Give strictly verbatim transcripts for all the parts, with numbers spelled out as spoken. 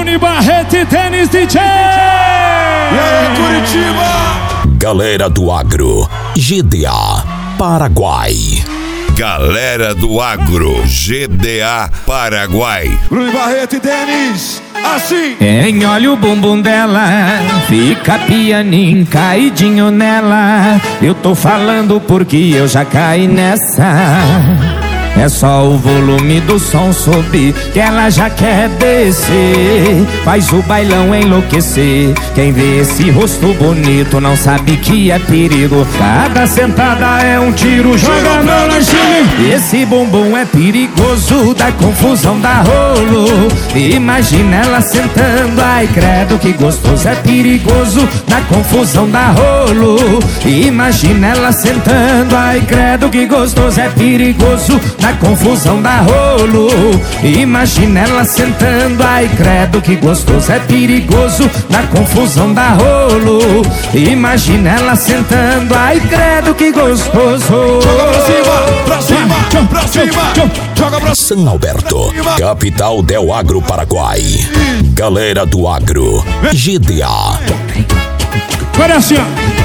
Bruno Barreto e Tênis D J. E aí, Curitiba? Galera do Agro, G D A, Paraguai. Galera do Agro, G D A, Paraguai. Bruno Barreto e Tênis, assim. Quem olha o bumbum dela, fica pianinho caidinho nela. Eu tô falando porque eu já caí nessa. É só o volume do som subir que ela já quer descer. Faz o bailão enlouquecer. Quem vê esse rosto bonito não sabe que é perigo. Cada sentada é um tiro, joga mão lá em cima. Esse bumbum é perigoso, dá confusão, dá rolo. Imagina ela sentando, ai credo que gostoso. É perigoso, dá confusão, dá rolo. Imagina ela sentando, ai credo que gostoso. É perigoso, na confusão dá rolo. Imagina ela sentando, ai credo que gostoso. É perigoso, na confusão dá rolo. Imagina ela sentando, ai credo que gostoso. Joga pra cima, pra cima, pra cima. Joga pra cima. São Alberto, capital del Agro, Paraguai. Galera do Agro, G D A. Olha assim, ó.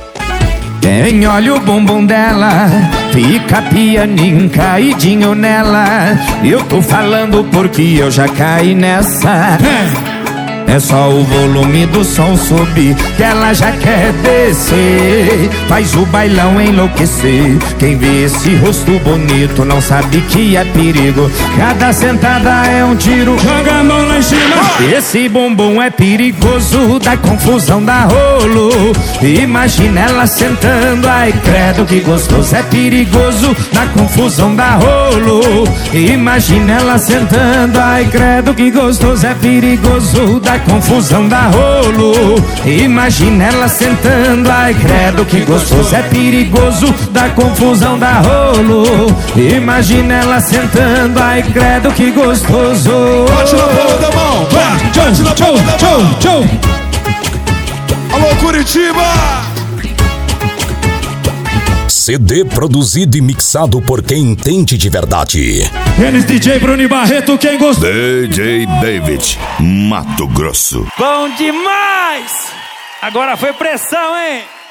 Quem olha o bumbum dela, fica pianinho caidinho nela. Eu tô falando porque eu já caí nessa. É só o volume do som subir que ela já quer descer. Faz o bailão enlouquecer. Quem vê esse rosto bonito não sabe que é perigo. Cada sentada é um tiro, Joga a mão lá em cima. esse bumbum é perigoso, dá confusão, dá rolo. Imagina ela sentando, ai credo que gostoso. É perigoso, dá confusão, dá rolo. Imagina ela sentando, ai credo que gostoso. É perigoso, dá confusão, dá rolo. Imagina ela sentando, ai credo que gostoso. É perigoso, dá confusão, dá rolo. Imagina ela sentando, ai credo que gostoso. Bate na palma da mão, bate na palma da mão. Alô, Curitiba! C D produzido e mixado por quem entende de verdade. Tênis D J Bruno Barreto, quem gostou? D J David, Mato Grosso. Bom demais! Agora foi pressão, hein?